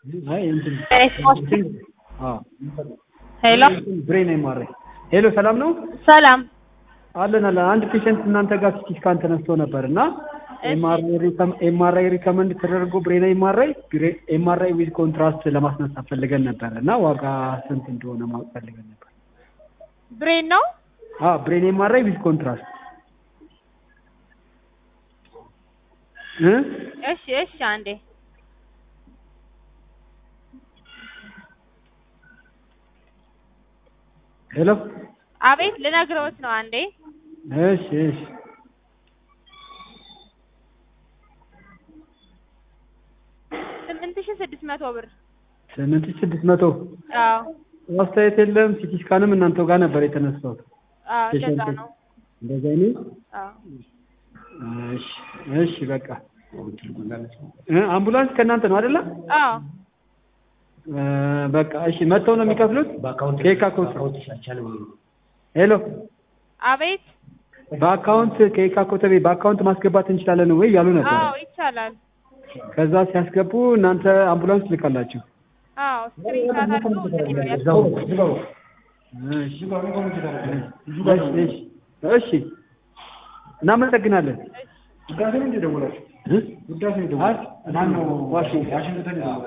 አይ እንትን ሄሎ ብሬን ኤምአርአይ ሄሎ ሰላም ነው ሰላም አለን አንድ ፔሸንት እናንተ ጋር ሲቲ ስካን ተነስቶ ነበርና ኤምአርአይ ሪከመንድ ተደርጎ ብሬን ኤምአርአይ ዊዝ ኮንትራስት ለማስነሳት ፈልገን ነበርና ዋጋ ስንት እንደሆነ ማወቅ ፈልገን ነበር ብሬን ነው ብሬን ኤምአርአይ ዊዝ ኮንትራስት እሺ አንዴ ሄሎ አቤት ልነግረውት ነው አንዴ እሺ 8600 ብር 8600 አስተያየት የለም ሲቲ ስካንም እናንተው ጋር ነበር የተነሳው እንደዛ ነው እንደዛ ነው እሺ በቃ አምቡላንስ ከእናንተ ነው አይደለ በቃ እሺ መተው ነው የሚከፍሉት ኬክ አካውንት ሄሎ አቤት በአካውንት ኬክ አካውንት በአካውንት ማስገባት እንችላለን ወይ ያሉ ነበር ይቻላል ከዛ ሲያስገቡ እናንተ አምቡላንስ ልካላችሁ እሺ እናመሰግናለን ጉዳይ ነው እንደደወላችሁ ጉዳይ ነው ማን ነው ዋሽንግተን